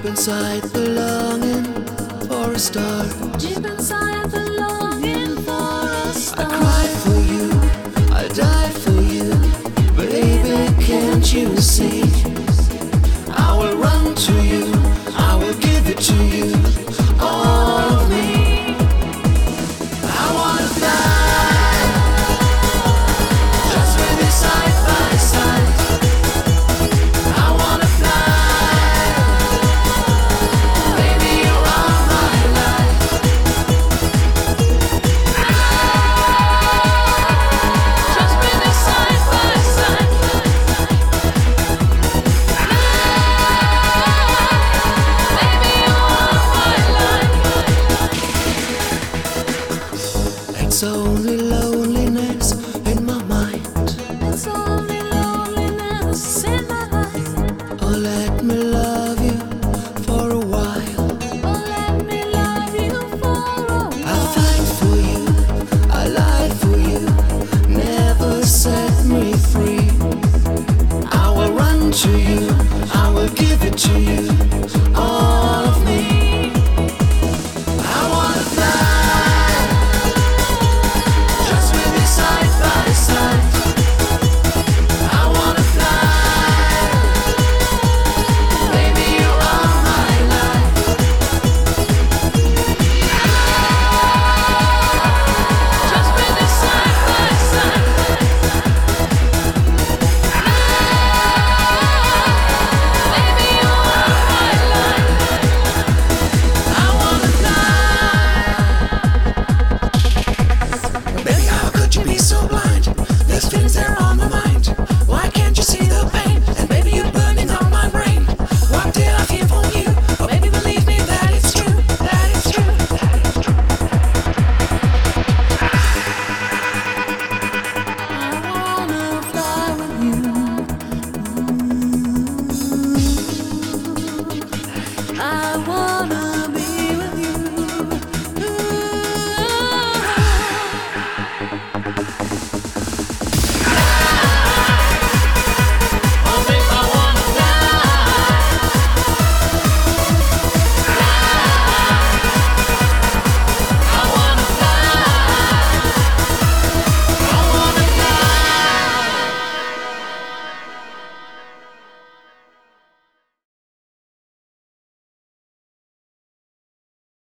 inside the longing for a star. Deep inside the longing for a star. I cry for you, I die for you, baby, can't you see? I will run to you, I will give it to you, all of me. I wanna fly, just with you side by side. I wanna fly, baby, you are my life. Just with you side by side. Baby, you are my life. It's only loneliness in my mind. It's only loneliness in my life. Oh, let me love you for a while. Oh, let me love you for a I'll while. fight for you, I lie for you, never set me free. I will run to you, I will give it to you, all of me. I wanna fly, just with you side by side. I wanna fly, baby, you are my life. Just with you side by side. Baby, you are my life. I wanna fly. Baby, how could you be so blind? There's feelings there on my mind. Why can't you see the pain? And baby, you're burning on my brain. What did I feel for you? Oh, baby, believe me that it's true. That it's true. That it's true. I wanna fly with you. I wanna